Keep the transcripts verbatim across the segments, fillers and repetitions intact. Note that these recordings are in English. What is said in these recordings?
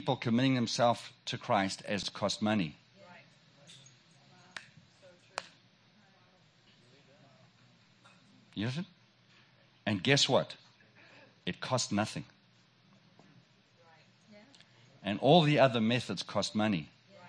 people committing themselves to Christ as cost money. You know? And guess what? It cost nothing. And all the other methods cost money.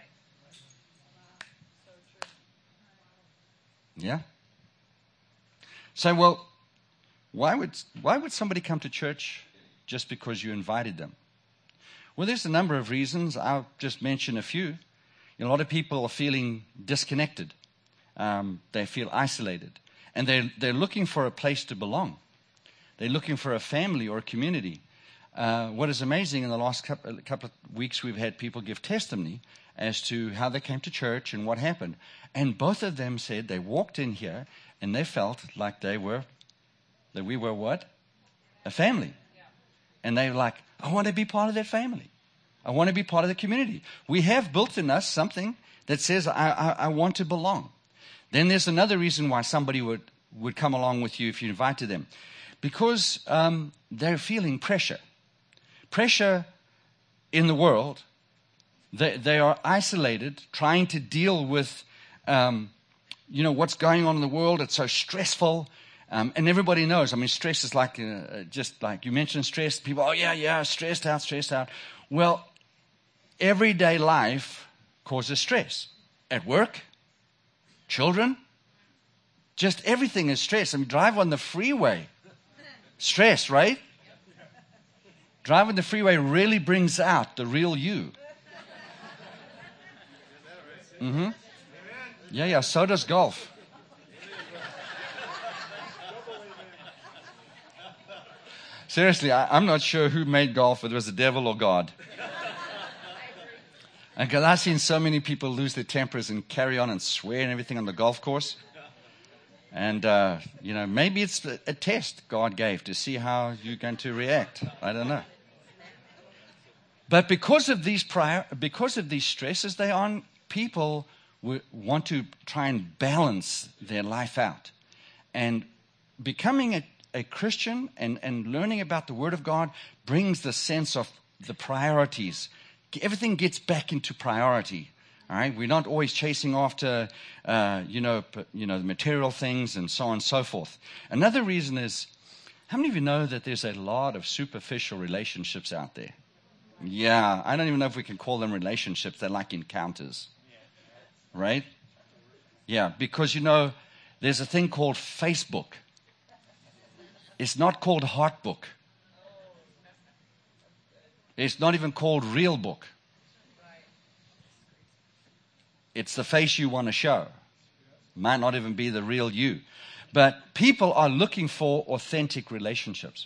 Yeah? So, well, why would why would somebody come to church just because you invited them? Well, there's a number of reasons. I'll just mention a few. You know, a lot of people are feeling disconnected. Um, they feel isolated. And they're, they're looking for a place to belong. They're looking for a family or a community. Uh, what is amazing, in the last couple, couple of weeks, we've had people give testimony as to how they came to church and what happened. And both of them said they walked in here and they felt like they were, that we were what? A family. And they were like, I want to be part of that family. I want to be part of the community. We have built in us something that says, I, I, I want to belong. Then there's another reason why somebody would, would come along with you if you invited them. Because um, they're feeling pressure. Pressure in the world. They, they are isolated, trying to deal with, um, you know, what's going on in the world. It's so stressful. Um, and everybody knows, I mean, stress is like, uh, just like you mentioned stress. People, oh, yeah, yeah, stressed out, stressed out. Well, everyday life causes stress. At work, children, just everything is stress. I mean, drive on the freeway. Stress, right? Drive on the freeway really brings out the real you. Mm-hmm. Yeah, yeah, so does golf. Seriously, I, I'm not sure who made golf, whether it was the devil or God. And because I've seen so many people lose their tempers and carry on and swear and everything on the golf course. And, uh, you know, maybe it's a, a test God gave to see how you're going to react. I don't know. But because of these prior, because of these stresses they're on, people w- want to try and balance their life out. And becoming a, a Christian and, and learning about the Word of God brings the sense of the priorities. Everything gets back into priority. All right, we're not always chasing after, uh, you know, p- you know, the material things and so on and so forth. Another reason is, how many of you know that there's a lot of superficial relationships out there? Yeah, I don't even know if we can call them relationships. They're like encounters, right? Yeah, because, you know, there's a thing called Facebook. It's not called Heartbook. It's not even called Real Book. It's the face you want to show. Might not even be the real you. But people are looking for authentic relationships.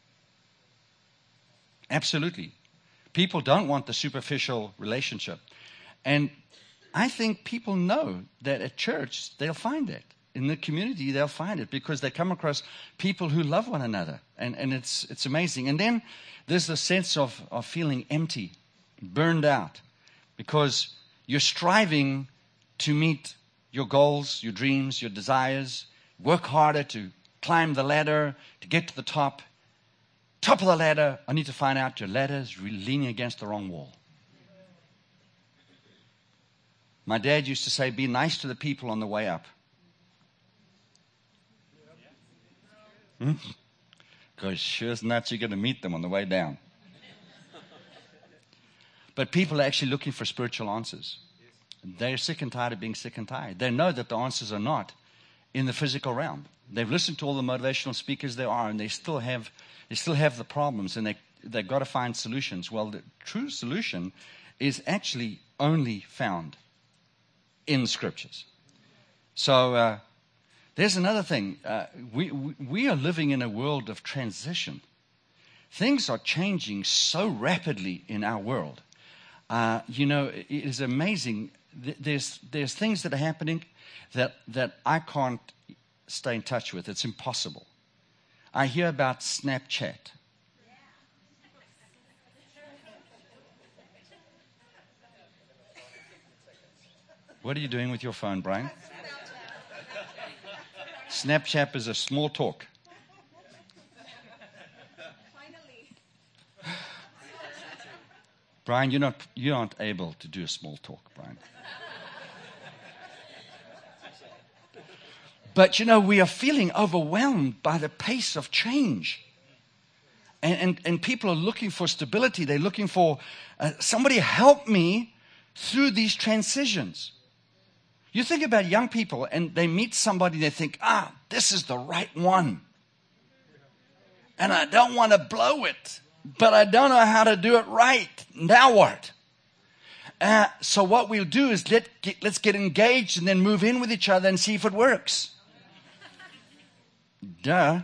Absolutely. People don't want the superficial relationship. And I think people know that at church they'll find it. In the community they'll find it because they come across people who love one another. And, and it's it's amazing. And then there's the sense of, of feeling empty, burned out. Because you're striving to meet your goals, your dreams, your desires. Work harder to climb the ladder, to get to the top. Top of the ladder, I need to find out your ladder is leaning against the wrong wall. My dad used to say, be nice to the people on the way up. Because hmm? sure as not, you're going to meet them on the way down. But people are actually looking for spiritual answers. They're sick and tired of being sick and tired. They know that the answers are not in the physical realm. They've listened to all the motivational speakers there are, and they still have they still have the problems, and they, they've got to find solutions. Well, the true solution is actually only found in the Scriptures. So uh, there's another thing. Uh, we, we we are living in a world of transition. Things are changing so rapidly in our world. Uh, you know, it is amazing. There's there's things that are happening that that I can't stay in touch with. It's impossible. I hear about Snapchat. What are you doing with your phone, Brian? Snapchat is a small talk. Brian, you're not, you aren't able to do a small talk, Brian. But, you know, we are feeling overwhelmed by the pace of change. And, and, and people are looking for stability. They're looking for uh, somebody help me through these transitions. You think about young people and they meet somebody, they think, ah, this is the right one. And I don't want to blow it, but I don't know how to do it right. Now what? Uh, so what we'll do is let get, let's get engaged and then move in with each other and see if it works. Duh.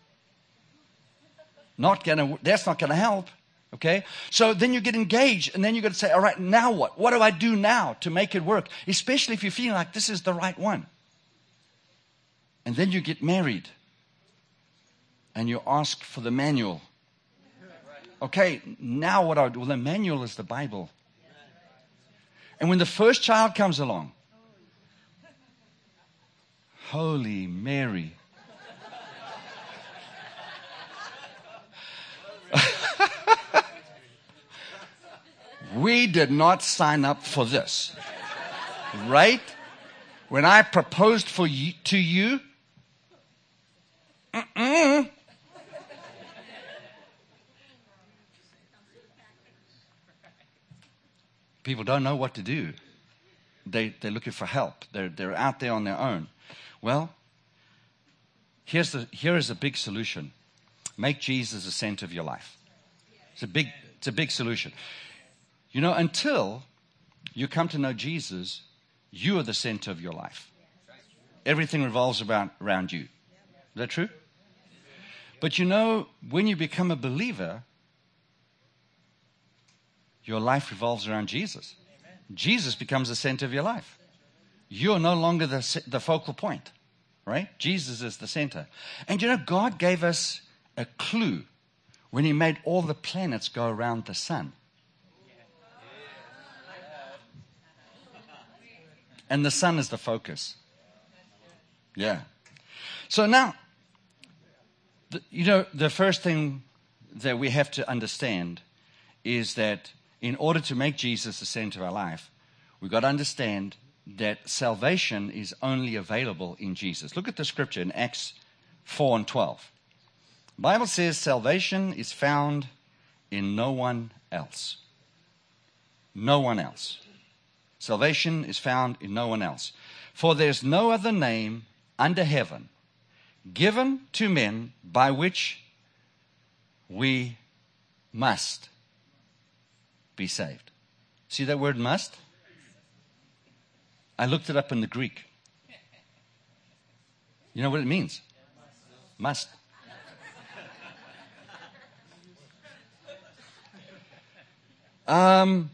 Not gonna, that's not going to help. Okay? So then you get engaged and then you got to say, all right, now what? What do I do now to make it work? Especially if you feel like this is the right one. And then you get married and you ask for the manual. Okay, now what do I do? Well, the manual is the Bible. And when the first child comes along, Holy Mary. We did not sign up for this. Right? When I proposed for you, to you, mm-mm. People don't know what to do. They, they're looking for help. They're, they're out there on their own. Well, here's the, here is a big solution. Make Jesus the center of your life. It's a big, it's a big solution. You know, until you come to know Jesus, you are the center of your life. Everything revolves about, around you. Is that true? But you know, when you become a believer, your life revolves around Jesus. Jesus becomes the center of your life. You're no longer the, the focal point, right? Jesus is the center. And you know, God gave us a clue when He made all the planets go around the sun. And the sun is the focus. Yeah. So now, the, you know, the first thing that we have to understand is that in order to make Jesus the center of our life, we've got to understand that salvation is only available in Jesus. Look at the scripture in Acts four and twelve. The Bible says salvation is found in no one else. No one else. Salvation is found in no one else. For there's no other name under heaven given to men by which we must be saved. See that word must? I looked it up in the Greek. You know what it means? Must. Um,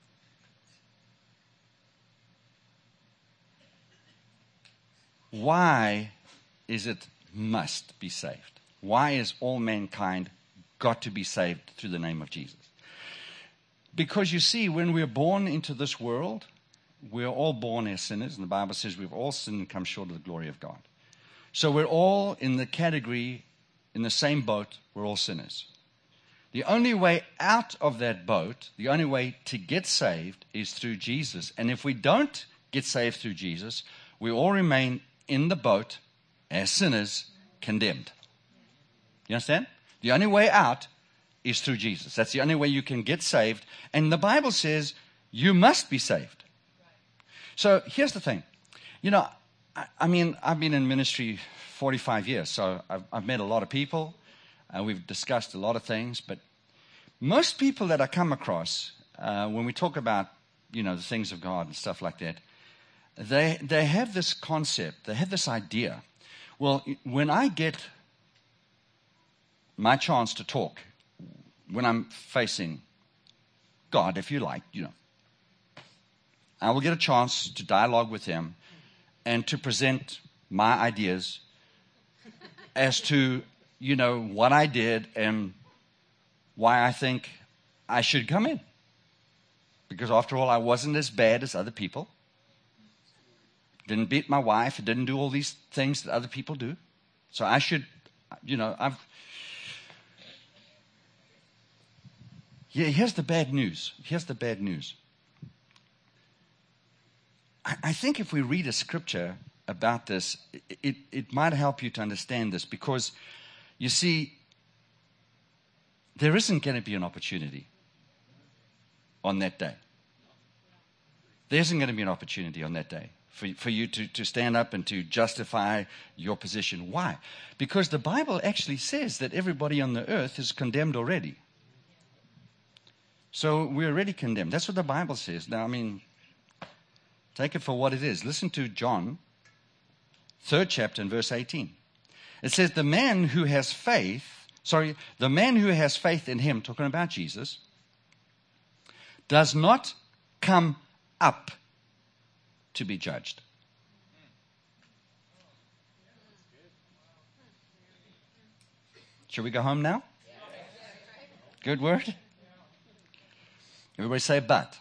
why is it must be saved? Why is all mankind got to be saved through the name of Jesus? Because you see, when we're born into this world, we're all born as sinners, and the Bible says we've all sinned and come short of the glory of God. So we're all in the category, in the same boat, we're all sinners. The only way out of that boat, the only way to get saved is through Jesus. And if we don't get saved through Jesus, we all remain in the boat as sinners, condemned. You understand? The only way out is through Jesus. That's the only way you can get saved. And the Bible says you must be saved. So here's the thing. You know, I, I mean, I've been in ministry forty-five years, so I've, I've met a lot of people. Uh, we've discussed a lot of things, but most people that I come across, uh, when we talk about, you know, the things of God and stuff like that, they they have this concept, they have this idea. Well, when I get my chance to talk, when I'm facing God, if you like, you know, I will get a chance to dialogue with Him and to present my ideas as to, you know, what I did and why I think I should come in. Because after all, I wasn't as bad as other people. Didn't beat my wife. Didn't do all these things that other people do. So I should, you know, I've... Yeah, here's the bad news. Here's the bad news. I, I think if we read a scripture about this, it, it, it might help you to understand this, because, you see, there isn't going to be an opportunity on that day. There isn't going to be an opportunity on that day for, for you to, to stand up and to justify your position. Why? Because the Bible actually says that everybody on the earth is condemned already. So we're already condemned. That's what the Bible says. Now, I mean, take it for what it is. Listen to John, third chapter and verse eighteen. It says, the man who has faith, sorry, the man who has faith in him, talking about Jesus, does not come up to be judged. Shall we go home now? Good word? Everybody say, but.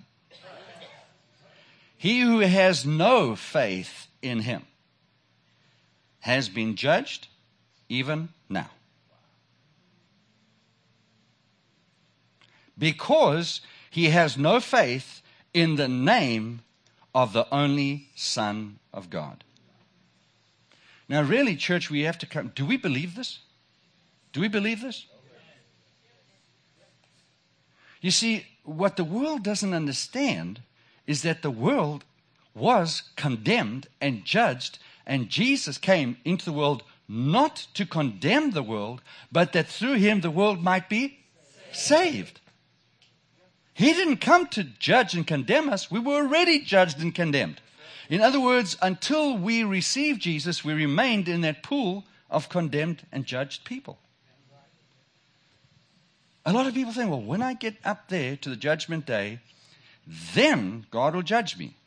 He who has no faith in him has been judged even now. Because he has no faith in the name of the only Son of God. Now, really, church, we have to come. Do we believe this? Do we believe this? You see, what the world doesn't understand is that the world was condemned and judged, and Jesus came into the world not to condemn the world, but that through him the world might be saved. He didn't come to judge and condemn us. We were already judged and condemned. In other words, until we received Jesus, we remained in that pool of condemned and judged people. A lot of people think, well, when I get up there to the judgment day, then God will judge me.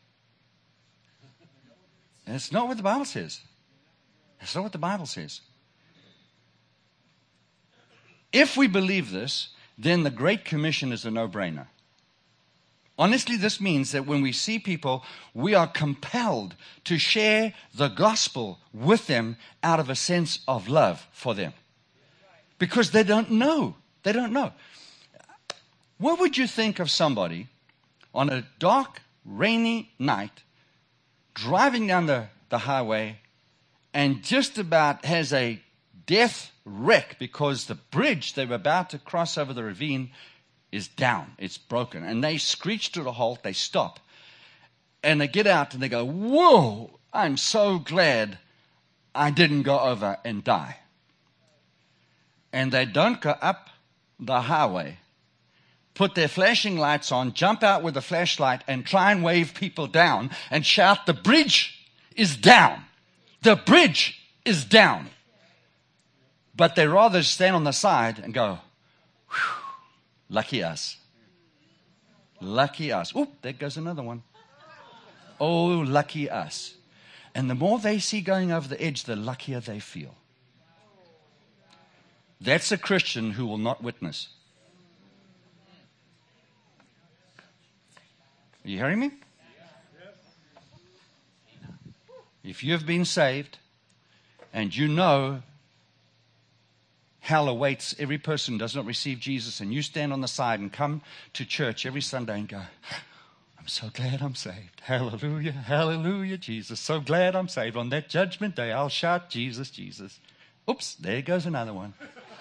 And it's not what the Bible says. It's not what the Bible says. If we believe this, then the Great Commission is a no-brainer. Honestly, this means that when we see people, we are compelled to share the gospel with them out of a sense of love for them. Because they don't know. They don't know. What would you think of somebody on a dark, rainy night driving down the, the highway and just about has a death wreck because the bridge they were about to cross over the ravine is down. It's broken. And they screech to a halt. They stop. And they get out and they go, whoa, I'm so glad I didn't go over and die. And they don't go up the highway, put their flashing lights on, jump out with a flashlight and try and wave people down and shout, the bridge is down. The bridge is down. But they rather stand on the side and go, whew, lucky us. Lucky us. Oop, there goes another one. Oh, lucky us. And the more they see going over the edge, the luckier they feel. That's a Christian who will not witness. Are you hearing me? If you've been saved and you know hell awaits every person who does not receive Jesus, and you stand on the side and come to church every Sunday and go, I'm so glad I'm saved. Hallelujah, hallelujah, Jesus. So glad I'm saved. On that judgment day, I'll shout, Jesus, Jesus. Oops, there goes another one.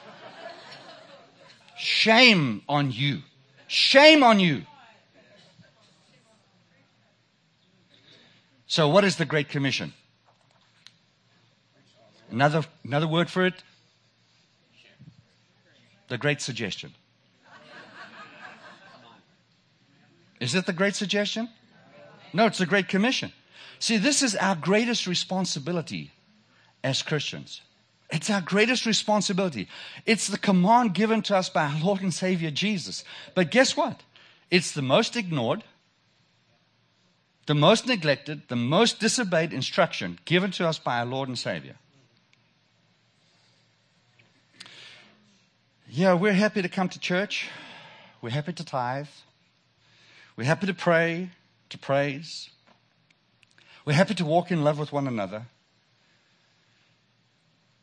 Shame on you. Shame on you. So what is the Great Commission? Another, another word for it? The Great Suggestion. Is it the Great Suggestion? No, it's the Great Commission. See, this is our greatest responsibility as Christians. It's our greatest responsibility. It's the command given to us by our Lord and Savior Jesus. But guess what? It's the most ignored, the most neglected, the most disobeyed instruction given to us by our Lord and Savior. Yeah, we're happy to come to church. We're happy to tithe. We're happy to pray, to praise. We're happy to walk in love with one another.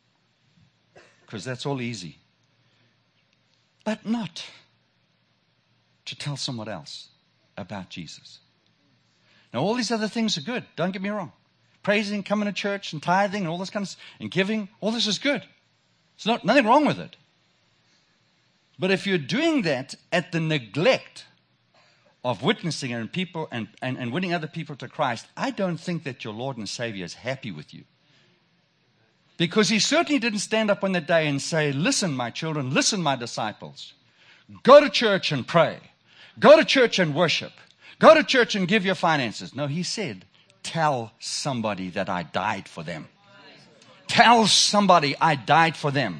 Because that's all easy. But not to tell someone else about Jesus. Now, all these other things are good. Don't get me wrong. Praising, coming to church, and tithing, and all this kind of stuff, and giving, all this is good. There's not, nothing wrong with it. But if you're doing that at the neglect of witnessing and people and, and, and winning other people to Christ, I don't think that your Lord and Savior is happy with you. Because he certainly didn't stand up on that day and say, listen, my children, listen, my disciples. Go to church and pray. Go to church and worship. Go to church and give your finances. No, he said, tell somebody that I died for them. Tell somebody I died for them.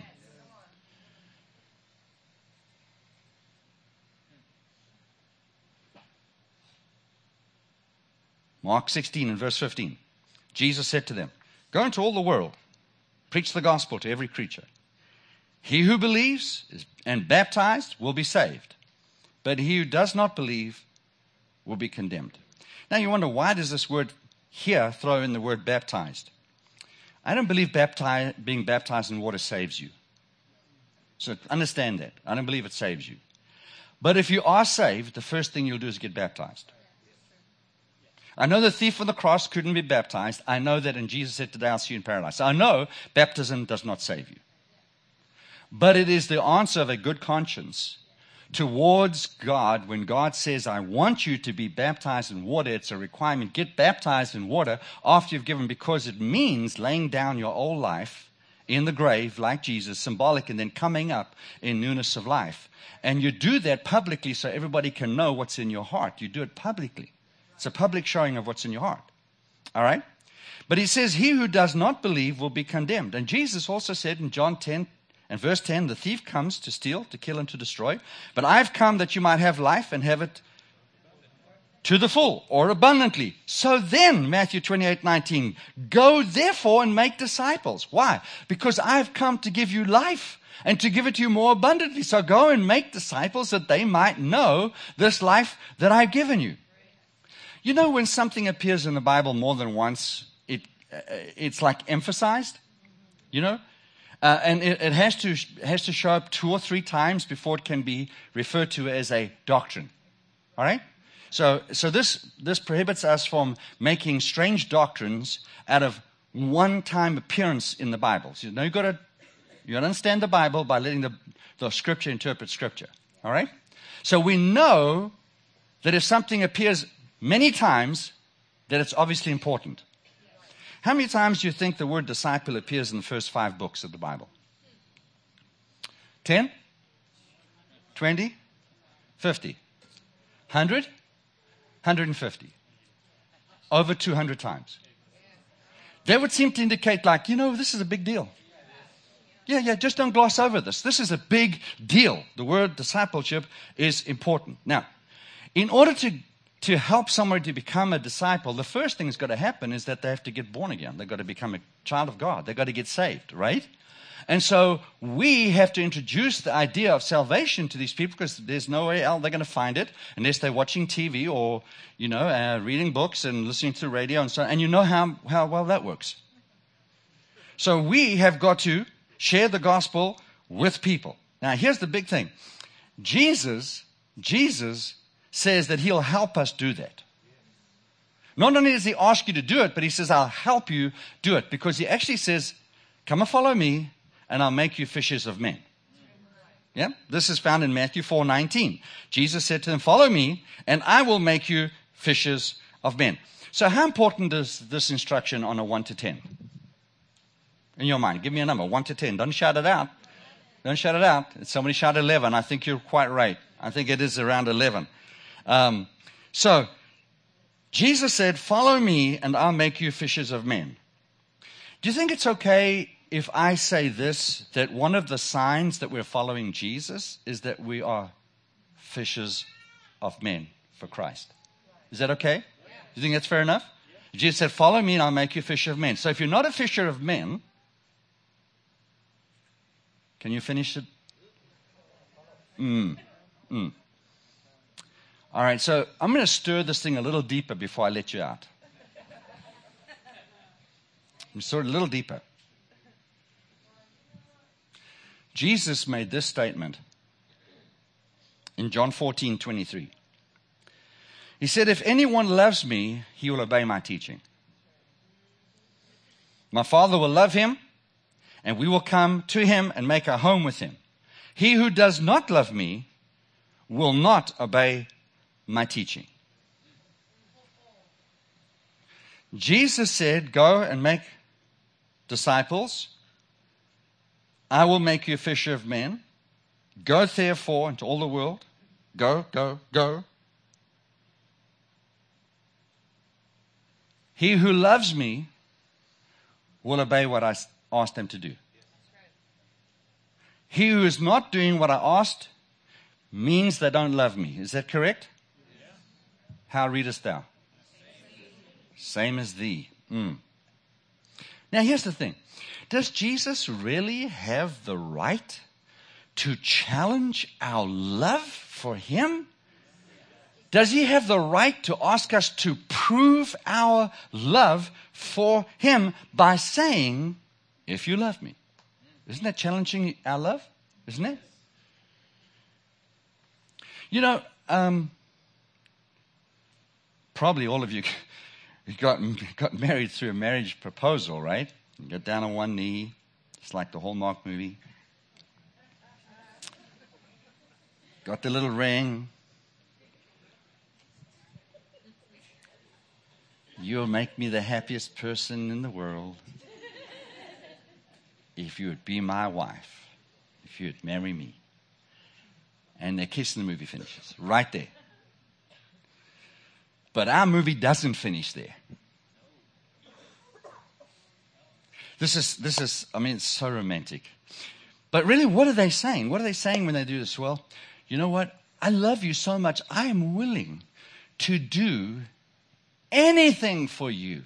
Mark sixteen and verse fifteen. Jesus said to them, go into all the world, preach the gospel to every creature. He who believes and baptized will be saved, but he who does not believe will be condemned. Now you wonder, why does this word here throw in the word baptized? I don't believe baptize, being baptized in water saves you. So understand that. I don't believe it saves you. But if you are saved, the first thing you'll do is get baptized. I know the thief on the cross couldn't be baptized. I know that, and Jesus said, today I'll see you in paradise. So I know baptism does not save you. But it is the answer of a good conscience towards God. When God says, I want you to be baptized in water, it's a requirement. Get baptized in water after you've given, because it means laying down your old life in the grave like Jesus, symbolic, and then coming up in newness of life. And you do that publicly so everybody can know what's in your heart. You do it publicly. It's a public showing of what's in your heart. All right? But he says, he who does not believe will be condemned. And Jesus also said in John ten and verse ten, the thief comes to steal, to kill, and to destroy. But I've come that you might have life and have it to the full, or abundantly. So then, Matthew twenty-eight nineteen, go therefore and make disciples. Why? Because I've come to give you life and to give it to you more abundantly. So go and make disciples that they might know this life that I've given you. You know, when something appears in the Bible more than once, it uh, it's like emphasized, you know, uh, and it, it has to has to show up two or three times before it can be referred to as a doctrine. All right, so so this this prohibits us from making strange doctrines out of one-time appearance in the Bible. So, you know, you got to you got to understand the Bible by letting the the Scripture interpret Scripture. All right, so we know that if something appears many times, that it's obviously important. How many times do you think the word disciple appears in the first five books of the Bible? Ten? Twenty? Fifty? Hundred? Hundred and fifty? Over two hundred times. That would seem to indicate, like, you know, this is a big deal. Yeah, yeah, just don't gloss over this. This is a big deal. The word discipleship is important. Now, in order to To help somebody to become a disciple, the first thing that's got to happen is that they have to get born again. They've got to become a child of God. They've got to get saved, right? And so we have to introduce the idea of salvation to these people, because there's no way else they're going to find it unless they're watching T V or, you know, uh, reading books and listening to the radio and so on. And you know how, how well that works. So we have got to share the gospel with people. Now, here's the big thing. Jesus, Jesus says that he'll help us do that. Not only does he ask you to do it, but he says, I'll help you do it. Because he actually says, come and follow me, and I'll make you fishers of men. Yeah, this is found in Matthew four nineteen. Jesus said to them, follow me, and I will make you fishers of men. So how important is this instruction on a one to ten? In your mind, give me a number, one to ten. Don't shout it out. Don't shout it out. Somebody shout eleven. I think you're quite right. I think it is around eleven. Um, so, Jesus said, follow me and I'll make you fishers of men. Do you think it's okay if I say this, that one of the signs that we're following Jesus is that we are fishers of men for Christ? Is that okay? Do you think that's fair enough? Jesus said, follow me and I'll make you fisher of men. So if you're not a fisher of men, can you finish it? Mm. Mm. All right, so I'm going to stir this thing a little deeper before I let you out. I'm stir it a little deeper. Jesus made this statement in John fourteen twenty-three. He said, if anyone loves me, he will obey my teaching. My Father will love him, and we will come to him and make our home with him. He who does not love me will not obey my teaching. Jesus said, go and make disciples. I will make you a fisher of men. Go therefore into all the world. Go, go, go. He who loves me will obey what I asked him to do. He who is not doing what I asked means they don't love me. Is that correct? How readest thou? Same as thee. Mm. Now here's the thing. Does Jesus really have the right to challenge our love for him? Does he have the right to ask us to prove our love for him by saying, if you love me? Isn't that challenging our love? Isn't it? You know, um, probably all of you got, got married through a marriage proposal, right? You get down on one knee. It's like the Hallmark movie. Got the little ring. You'll make me the happiest person in the world if you would be my wife, if you would marry me. And the kiss in the movie finishes right there. But our movie doesn't finish there. This is, this is, I mean, it's so romantic. But really, what are they saying? What are they saying when they do this? Well, you know what? I love you so much, I am willing to do anything for you,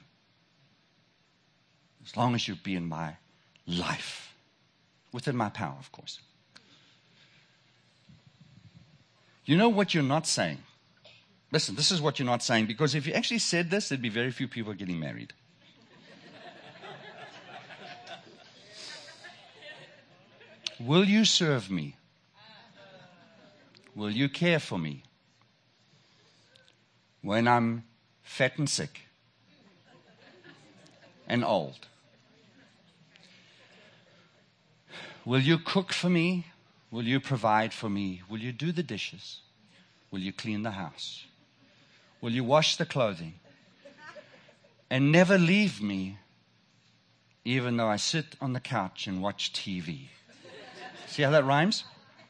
as long as you be in my life, within my power, of course. You know what you're not saying? Listen, this is what you're not saying, because if you actually said this, there'd be very few people getting married. Will you serve me? Will you care for me when I'm fat and sick and old? Will you cook for me? Will you provide for me? Will you do the dishes? Will you clean the house? Will you wash the clothing? And never leave me, even though I sit on the couch and watch T V. See how that rhymes?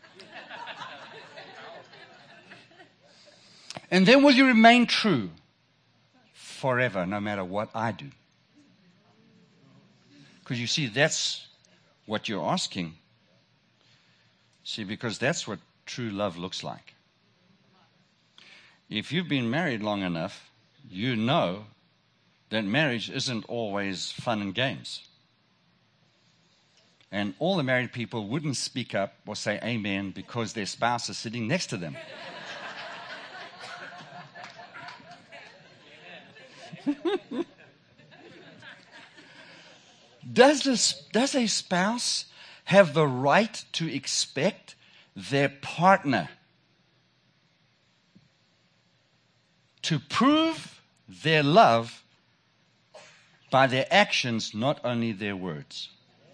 And then will you remain true forever, no matter what I do? Because you see, that's what you're asking. See, because that's what true love looks like. If you've been married long enough, you know that marriage isn't always fun and games. And all the married people wouldn't speak up or say amen because their spouse is sitting next to them. Does, this, does a spouse have the right to expect their partner to prove their love by their actions, not only their words?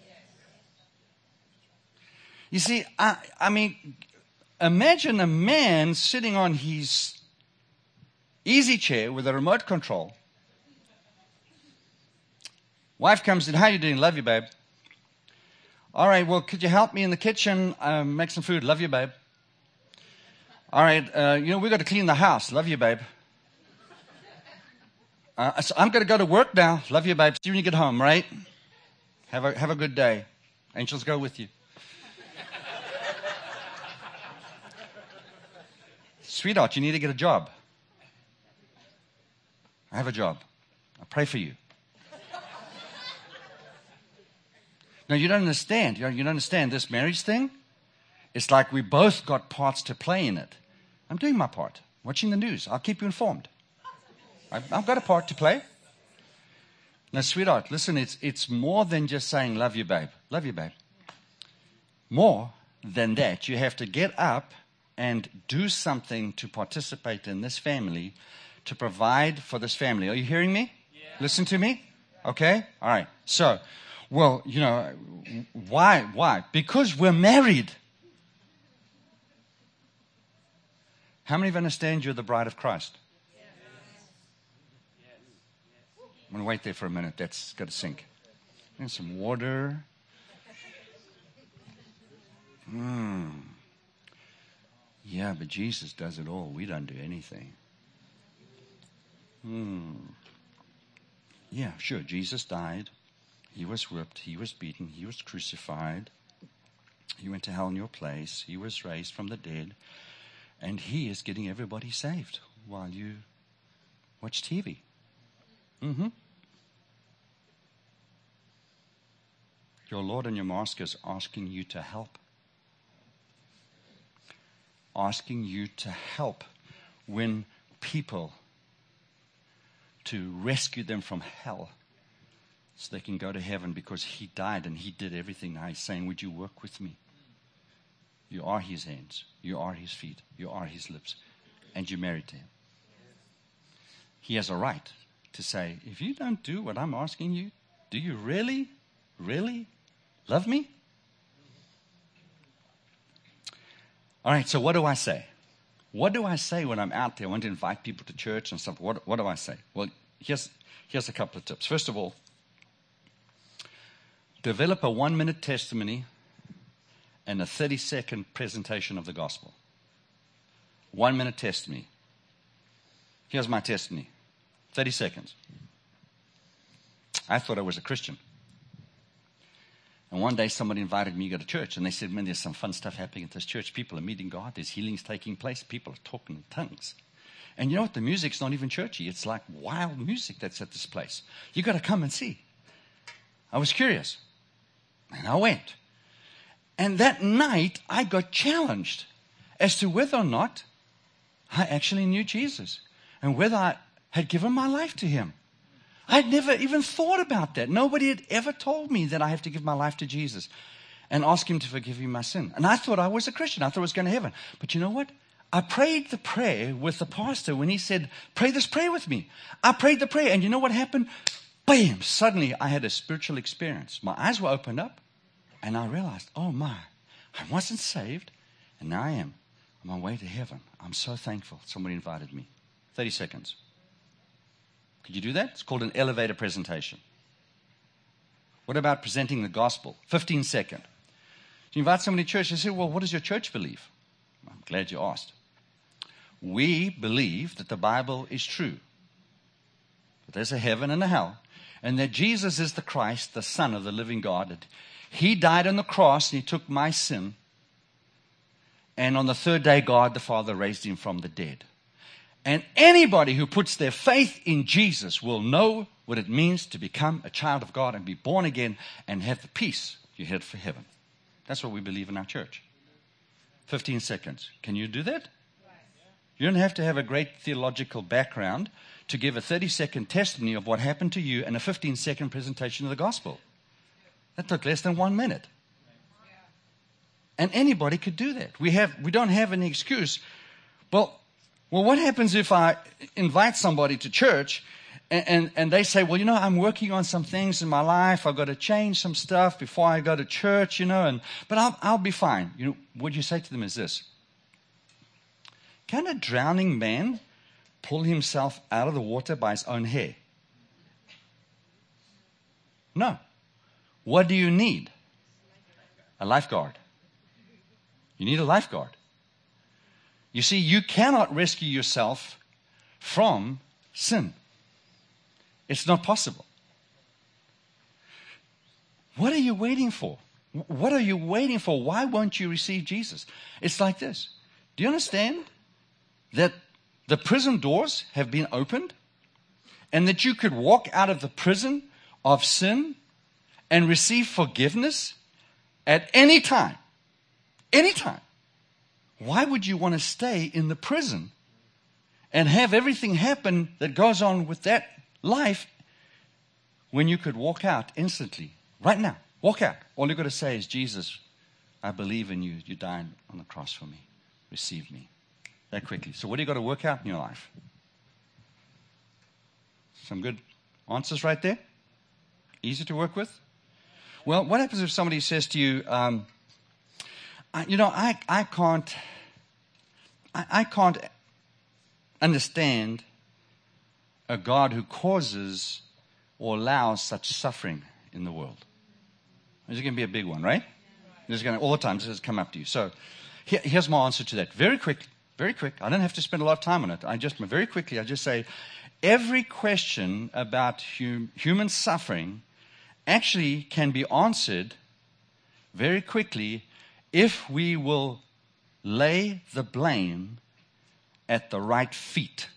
You see, I, I mean, imagine a man sitting on his easy chair with a remote control. Wife comes in, how you doing? Love you, babe. All right, well, could you help me in the kitchen? Um, make some food. Love you, babe. All right, uh, you know, we've got to clean the house. Love you, babe. Uh, so I'm going to go to work now. Love you, babe. See you when you get home, right? Have a, have a good day. Angels go with you. Sweetheart, you need to get a job. I have a job. I pray for you. Now, you don't understand. You don't, you don't understand this marriage thing. It's like we both got parts to play in it. I'm doing my part. Watching the news. I'll keep you informed. I've, I've got a part to play. Now, sweetheart, listen, it's, it's more than just saying, love you, babe. Love you, babe. More than that, you have to get up and do something to participate in this family, to provide for this family. Are you hearing me? Yeah. Listen to me? Okay? All right. So, well, you know, why? Why? Because we're married. How many of you understand you're the bride of Christ? Yes. I'm going to wait there for a minute. That's got to sink. And some water. Hmm. Yeah, but Jesus does it all. We don't do anything. Hmm. Yeah, sure. Jesus died. He was whipped. He was beaten. He was crucified. He went to hell in your place. He was raised from the dead. And he is getting everybody saved while you watch T V. Mm-hmm. Your Lord and your Master is asking you to help. Asking you to help win people, to rescue them from hell so they can go to heaven, because he died and he did everything. Now he's saying, would you work with me? You are his hands. You are his feet. You are his lips. And you're married to him. He has a right to say, if you don't do what I'm asking you, do you really, really love me? All right, so what do I say? What do I say when I'm out there? I want to invite people to church and stuff. What, what do I say? Well, here's, here's a couple of tips. First of all, develop a one-minute testimony and a thirty-second presentation of the gospel. One-minute testimony. Here's my testimony. thirty seconds. I thought I was a Christian. And one day somebody invited me to go to church, and they said, man, there's some fun stuff happening at this church. People are meeting God. There's healings taking place. People are talking in tongues. And you know what? The music's not even churchy. It's like wild music that's at this place. You got to come and see. I was curious. And I went. And that night, I got challenged as to whether or not I actually knew Jesus and whether I had given my life to him. I'd never even thought about that. Nobody had ever told me that I have to give my life to Jesus and ask him to forgive me my sin. And I thought I was a Christian. I thought I was going to heaven. But you know what? I prayed the prayer with the pastor when he said, pray this prayer with me. I prayed the prayer. And you know what happened? Bam! Suddenly I had a spiritual experience. My eyes were opened up. And I realized, oh my, I wasn't saved, and now I am on my way to heaven. I'm so thankful somebody invited me. thirty seconds. Could you do that? It's called an elevator presentation. What about presenting the gospel? fifteen seconds. You invite somebody to church, they say, well, what does your church believe? I'm glad you asked. We believe that the Bible is true, that there's a heaven and a hell, and that Jesus is the Christ, the Son of the living God. He died on the cross and he took my sin. And on the third day, God the Father raised him from the dead. And anybody who puts their faith in Jesus will know what it means to become a child of God and be born again and have the peace you had for heaven. That's what we believe in our church. fifteen seconds. Can you do that? You don't have to have a great theological background to give a thirty-second testimony of what happened to you and a fifteen-second presentation of the gospel. That took less than one minute. And anybody could do that. We have, we don't have any excuse. Well, well, what happens if I invite somebody to church and, and, and they say, well, you know, I'm working on some things in my life. I've got to change some stuff before I go to church, you know, and but I'll, I'll be fine. You know, what you say to them is this. Can a drowning man pull himself out of the water by his own hair? No. What do you need? A lifeguard. You need a lifeguard. You see, you cannot rescue yourself from sin. It's not possible. What are you waiting for? What are you waiting for? Why won't you receive Jesus? It's like this. Do you understand that the prison doors have been opened and that you could walk out of the prison of sin and receive forgiveness at any time? Any time. Why would you want to stay in the prison and have everything happen that goes on with that life when you could walk out instantly, right now? Walk out. All you've got to say is, Jesus, I believe in you. You died on the cross for me. receive me. That quickly. So what do you got to work out in your life? Some good answers right there? Easy to work with? Well, what happens if somebody says to you, um, I, you know, I, I can't, I, I can't understand a God who causes or allows such suffering in the world. This is going to be a big one, right? This is going to, all the time, this has come up to you. So here, here's my answer to that. Very quick, very quick. I don't have to spend a lot of time on it. I just, very quickly, I just say, every question about hum, human suffering actually can be answered very quickly if we will lay the blame at the right feet.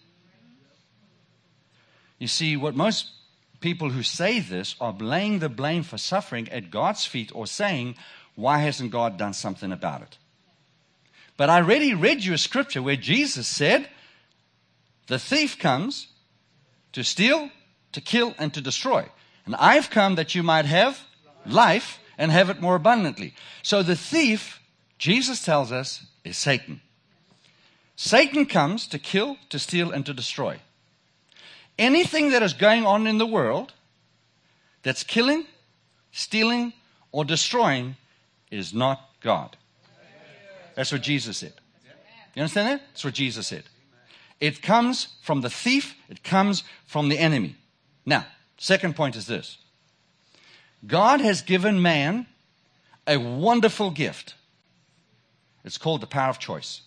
You see, what most people who say this are laying the blame for suffering at God's feet or saying, why hasn't God done something about it? But I already read you a scripture where Jesus said, the thief comes to steal, to kill, and to destroy. And I've come that you might have life and have it more abundantly. So the thief, Jesus tells us, is Satan. Satan comes to kill, to steal, and to destroy. Anything that is going on in the world that's killing, stealing, or destroying is not God. That's what Jesus said. You understand that? That's what Jesus said. It comes from the thief. It comes from the enemy. Now, second point is this. God has given man a wonderful gift. It's called the power of choice.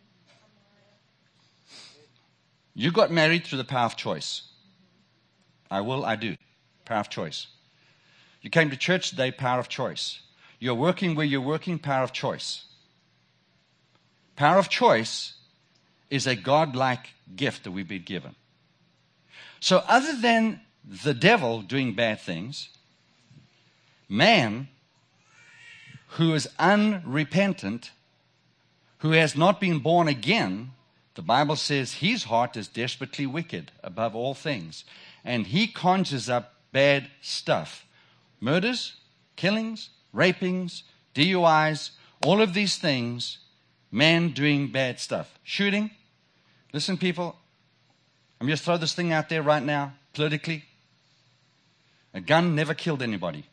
You got married through the power of choice. I will, I do. Power of choice. You came to church today, power of choice. You're working where you're working, power of choice. Power of choice is a God-like gift that we've been given. So other than the devil doing bad things, man who is unrepentant, who has not been born again, the Bible says his heart is desperately wicked above all things. And he conjures up bad stuff. Murders, killings, rapings, D U Is, all of these things, man doing bad stuff. Shooting. Listen, people, I'm just throw this thing out there right now, politically. A gun never killed anybody.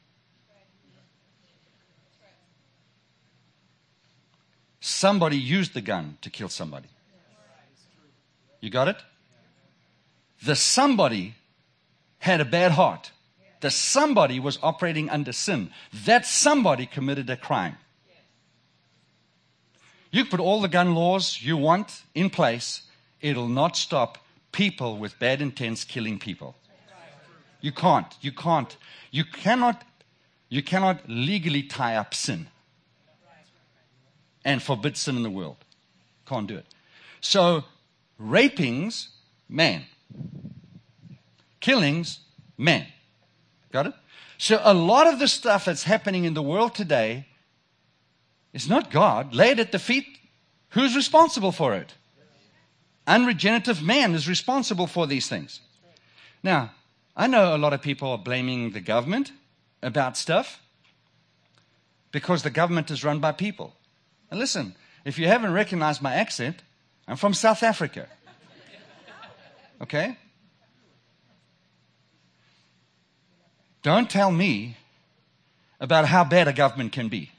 Somebody used the gun to kill somebody. You got it? The somebody had a bad heart. The somebody was operating under sin. That somebody committed a crime. You put all the gun laws you want in place, it'll not stop people with bad intents killing people. You can't. You can't. You cannot, you cannot legally tie up sin and forbid sin in the world. Can't do it. So, rapings, man. Killings, man. Got it? So a lot of the stuff that's happening in the world today is not God. Lay it at the feet. Who's responsible for it? Unregenerative man is responsible for these things. Now, I know a lot of people are blaming the government about stuff because the government is run by people. And listen, if you haven't recognized my accent, I'm from South Africa. Okay? Don't tell me about how bad a government can be.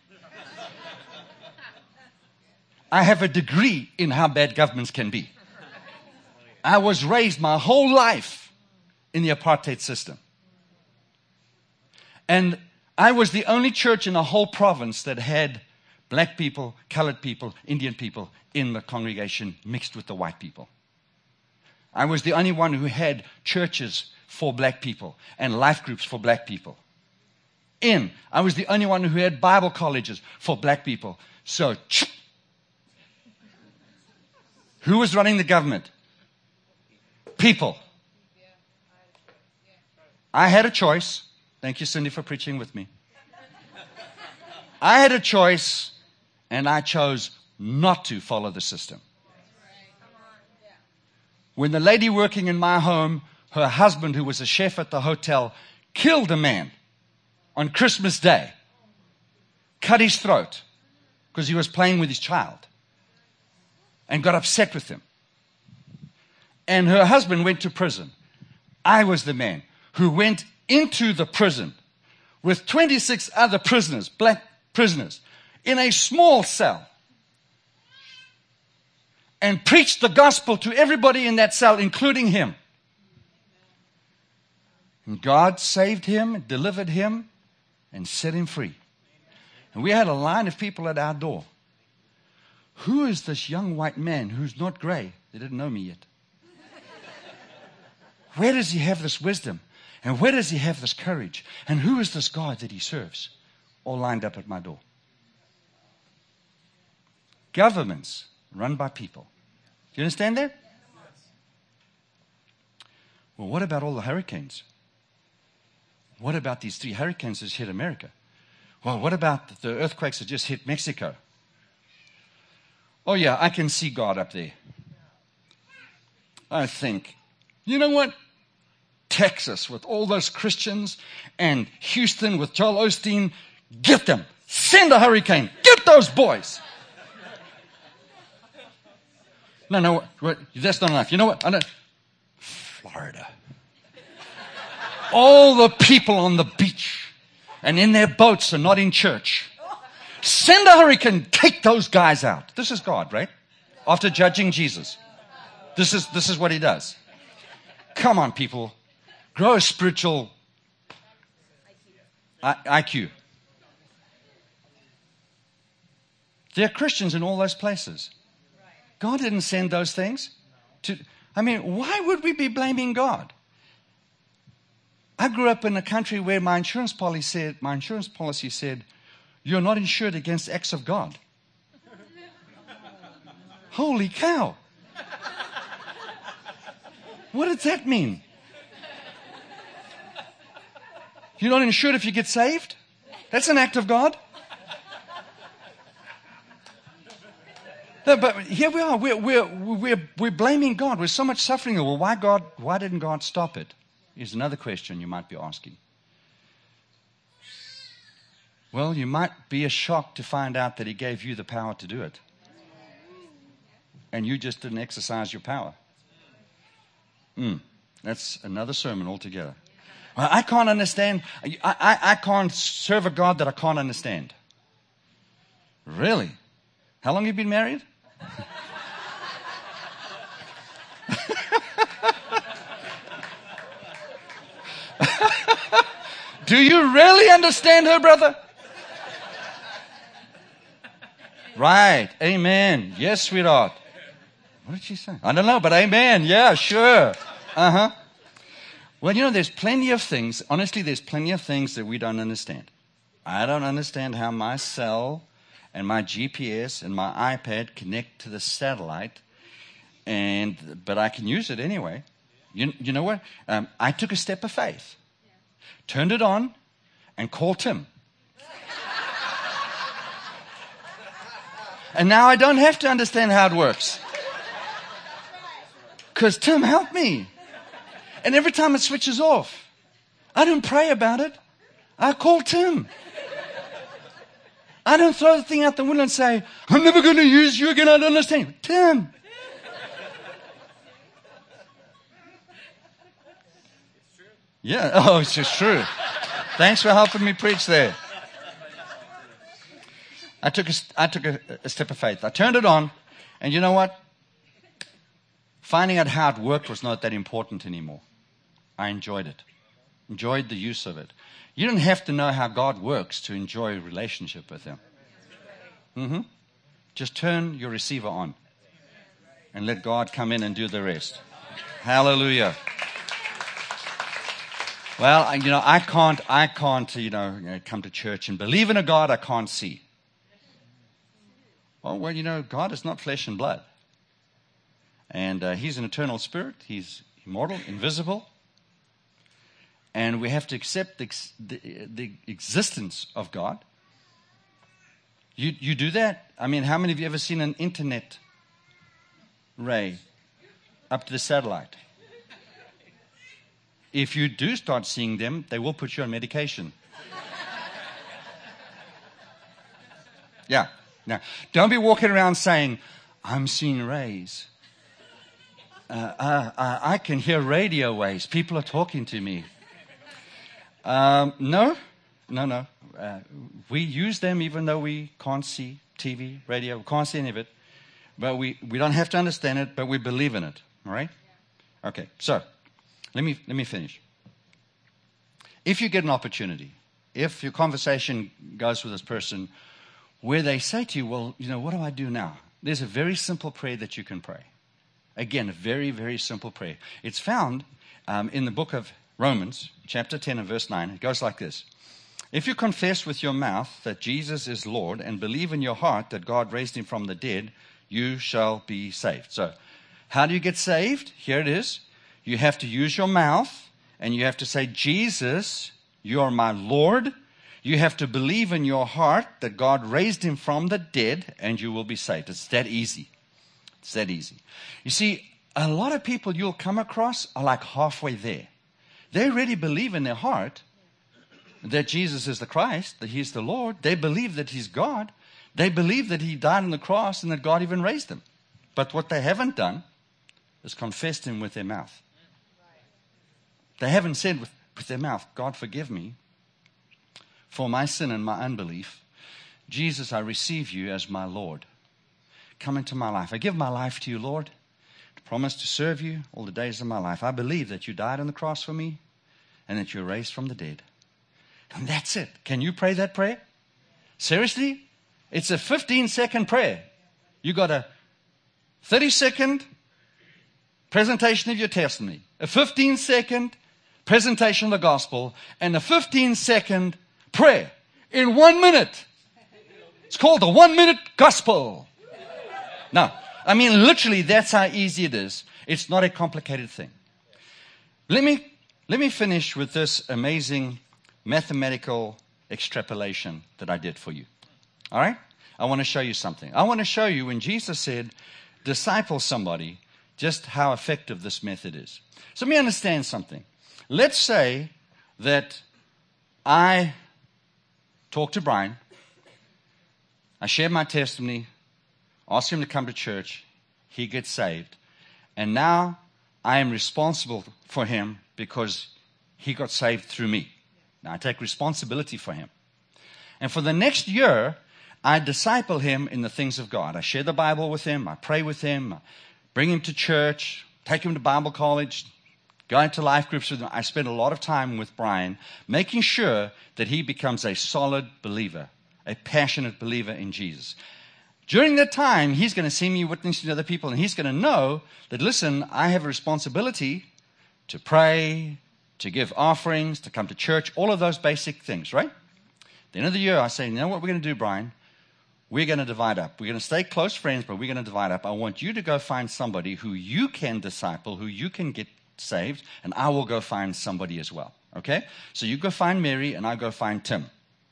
I have a degree in how bad governments can be. I was raised my whole life in the apartheid system. And I was the only church in the whole province that had black people, colored people, Indian people in the congregation mixed with the white people. I was the only one who had churches for black people and life groups for black people. In, I was the only one who had Bible colleges for black people. So, who was running the government? People. I had a choice. Thank you, Cindy, for preaching with me. I had a choice, and I chose not to follow the system. When the lady working in my home, her husband, who was a chef at the hotel, killed a man on Christmas Day, cut his throat because he was playing with his child. and got upset with him. And her husband went to prison. I was the man who went into the prison with twenty-six other prisoners, black prisoners, in a small cell, and preached the gospel to everybody in that cell, including him. And God saved him, delivered him, and set him free. And we had a line of people at our door. Who is this young white man who's not gray? They didn't know me yet. Where does he have this wisdom? And where does he have this courage? And who is this God that he serves? All lined up at my door. Governments run by people. Do you understand that? Well, what about all the hurricanes? What about these three hurricanes that hit America? Well, what about the earthquakes that just hit Mexico? Oh, yeah, I can see God up there. I think, you know what? Texas with all those Christians and Houston with Joel Osteen, get them. Send a hurricane. Get those boys. No, no, what, that's not enough. You know what? I know. Florida. All the people on the beach and in their boats are not in church. Send a hurricane. Take those guys out. This is God, right? After judging Jesus. This is, this is what he does. Come on, people. Grow a spiritual I Q. There are Christians in all those places. God didn't send those things. To, I mean, why would we be blaming God? I grew up in a country where my insurance policy said, my insurance policy said, you're not insured against acts of God. Holy cow. What does that mean? You're not insured if you get saved? That's an act of God. No, but here we are. We're, we're, we're, we're blaming God. We're so much suffering. Well, why God? Why didn't God stop it? Is another question you might be asking. Well, you might be shocked to find out that he gave you the power to do it. And you just didn't exercise your power. Mm, that's another sermon altogether. Well, I can't understand. I, I, I can't serve a God that I can't understand. Really? How long have you been married? Do you really understand her, brother? Right. Amen. Yes, sweetheart. What did she say? I don't know, but amen. Yeah, sure. Uh-huh. Well, you know, there's plenty of things. Honestly, there's plenty of things that we don't understand. I don't understand how my cell and my G P S and my iPad connect to the satellite, and but I can use it anyway. You, you know what? Um, I took a step of faith, turned it on, and called Tim. And now I don't have to understand how it works. Because Tim helped me. And every time it switches off, I don't pray about it. I call Tim. I don't throw the thing out the window and say, I'm never going to use you again. I don't understand. Tim. Yeah. Oh, it's just true. Thanks for helping me preach there. I took a, I took a, a step of faith. I turned it on, and you know what? Finding out how it worked was not that important anymore. I enjoyed it. Enjoyed the use of it. You don't have to know how God works to enjoy a relationship with Him. Mm-hmm. Just turn your receiver on and let God come in and do the rest. Hallelujah. Well, you know, I can't, I can't, you know, come to church and believe in a God I can't see. Well, well, you know, God is not flesh and blood. And uh, He's an eternal spirit. He's immortal, invisible. And we have to accept the, the, the existence of God. You, you do that? I mean, how many of you ever seen an internet ray up to the satellite? If you do start seeing them, they will put you on medication. Yeah. Now, don't be walking around saying, I'm seeing rays. Uh, uh, uh, I can hear radio waves. People are talking to me. Um, no, no, no. Uh, we use them even though we can't see T V, radio. We can't see any of it. But we, we don't have to understand it, but we believe in it. All right? Okay, so let me, let me finish. If you get an opportunity, if your conversation goes with this person where they say to you, well, you know, what do I do now? There's a very simple prayer that you can pray. Again, a very, very simple prayer. It's found um, in the book of Romans, chapter ten and verse nine. It goes like this. If you confess with your mouth that Jesus is Lord and believe in your heart that God raised him from the dead, you shall be saved. So, how do you get saved? Here it is. You have to use your mouth and you have to say, Jesus, you are my Lord. You have to believe in your heart that God raised him from the dead and you will be saved. It's that easy. It's that easy. You see, a lot of people you'll come across are like halfway there. They already believe in their heart that Jesus is the Christ, that he's the Lord. They believe that he's God. They believe that he died on the cross and that God even raised him. But what they haven't done is confessed him with their mouth. They haven't said with, with their mouth, God, forgive me for my sin and my unbelief. Jesus, I receive you as my Lord. Come into my life. I give my life to you, Lord. I promise to serve you all the days of my life. I believe that you died on the cross for me and that you were raised from the dead. And that's it. Can you pray that prayer? Seriously? It's a fifteen second prayer. You got a thirty second presentation of your testimony, a fifteen second presentation of the gospel, and a fifteen second prayer in one minute. It's called the one minute gospel. No, I mean, literally, that's how easy it is. It's not a complicated thing. Let me, let me finish with this amazing mathematical extrapolation that I did for you. All right? I want to show you something. I want to show you when Jesus said, disciple somebody, just how effective this method is. So let me understand something. Let's say that I talk to Brian, I share my testimony, ask him to come to church, he gets saved, and now I am responsible for him because he got saved through me. Now I take responsibility for him. And for the next year, I disciple him in the things of God. I share the Bible with him, I pray with him, I bring him to church, take him to Bible college, go into life groups with him. I spend a lot of time with Brian making sure that he becomes a solid believer, a passionate believer in Jesus. During that time, he's going to see me witnessing to other people, and he's going to know that, listen, I have a responsibility to pray, to give offerings, to come to church, all of those basic things, right? At the end of the year, I say, you know what we're going to do, Brian? We're going to divide up. We're going to stay close friends, but we're going to divide up. I want you to go find somebody who you can disciple, who you can get saved, and I will go find somebody as well, okay? So you go find Mary, and I'll go find Tim.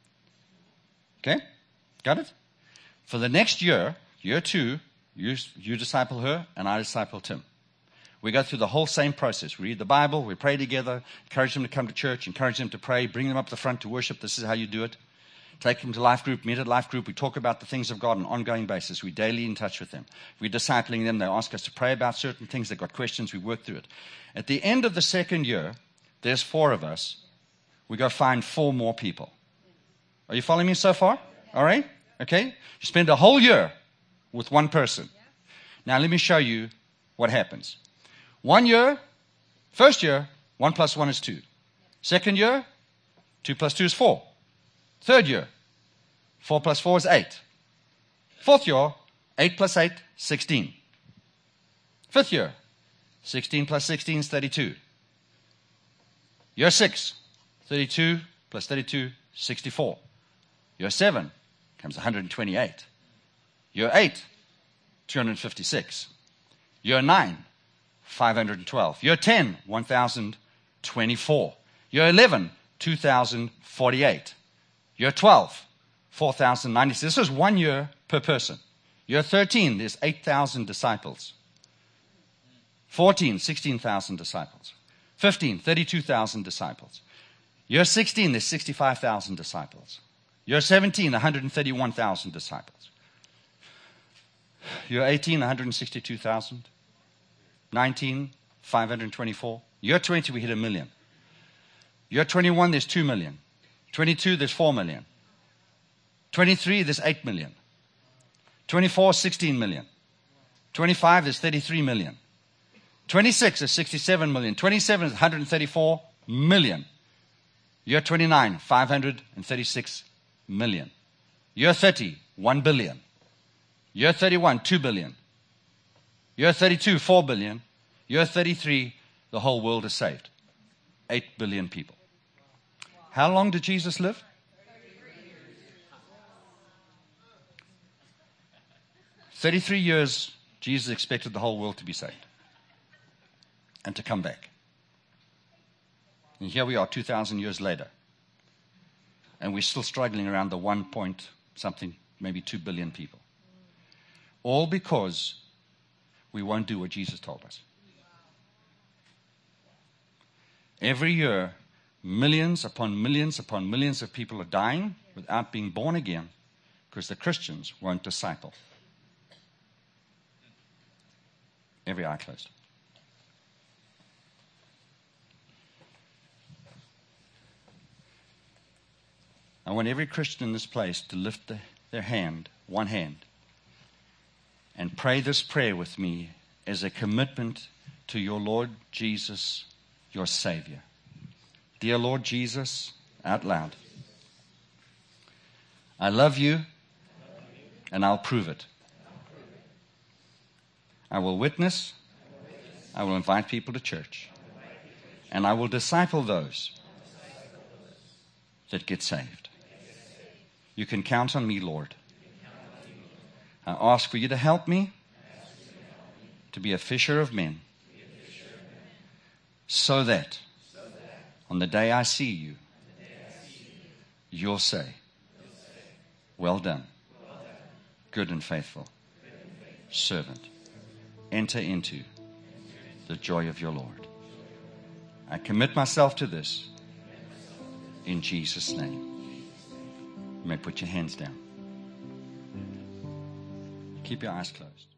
Okay? Got it? For the next year, year two, you, you disciple her, and I disciple Tim. We go through the whole same process. We read the Bible, we pray together, encourage them to come to church, encourage them to pray, bring them up the front to worship. This is how you do it. Take them to life group, meet at life group. We talk about the things of God on an ongoing basis. We're daily in touch with them. We're discipling them. They ask us to pray about certain things. They've got questions. We work through it. At the end of the second year, there's four of us. We go find four more people. Are you following me so far? All right? Okay? You spend a whole year with one person. Now, let me show you what happens. One year, first year, one plus one is two. Second year, two plus two is four. Third year, four plus four is eight. Fourth year, eight plus eight, sixteen. Fifth year, sixteen plus sixteen is thirty-two. Year six, thirty-two plus thirty-two, sixty-four. Year seven comes one hundred twenty-eight. Year eight, two hundred fifty-six. Year nine, five hundred twelve. Year ten, one thousand twenty-four. Year eleven, two thousand forty-eight. Year twelve, four thousand ninety-six. This is one year per person. Year thirteen, there's eight thousand disciples. fourteen, sixteen thousand disciples. fifteen, thirty-two thousand disciples. Year sixteen, there's sixty-five thousand disciples. Year seventeen, one hundred thirty-one thousand disciples. Year eighteen, one hundred sixty-two thousand. nineteen, five hundred twenty-four. Year twenty, we hit a million. Year twenty-one, there's two million. twenty-two, there's four million. twenty-three, there's eight million. twenty-four, sixteen million. twenty-five, there's thirty-three million. twenty-six, there's sixty-seven million. twenty-seven is one hundred thirty-four million. Year twenty-nine, five hundred thirty-six million. Year thirty, one billion. Year thirty-one, two billion. Year thirty-two, four billion. Year thirty-three, the whole world is saved. eight billion people. How long did Jesus live? thirty-three years, Jesus expected the whole world to be saved and to come back. And here we are two thousand years later. And we're still struggling around the one point something, maybe two billion people. All because we won't do what Jesus told us. Every year, millions upon millions upon millions of people are dying without being born again because the Christians won't disciple. Every eye closed. I want every Christian in this place to lift the, their hand, one hand, and pray this prayer with me as a commitment to your Lord Jesus, your Savior. Dear Lord Jesus, out loud, I love you and I'll prove it. I will witness, I will invite people to church, and I will disciple those that get saved. You can count on me, Lord. I ask for you to help me to be a fisher of men, so that on the day I see you, you'll say, well done, good and faithful servant. Enter into the joy of your Lord. I commit myself to this in Jesus' name. You may put your hands down. Keep your eyes closed.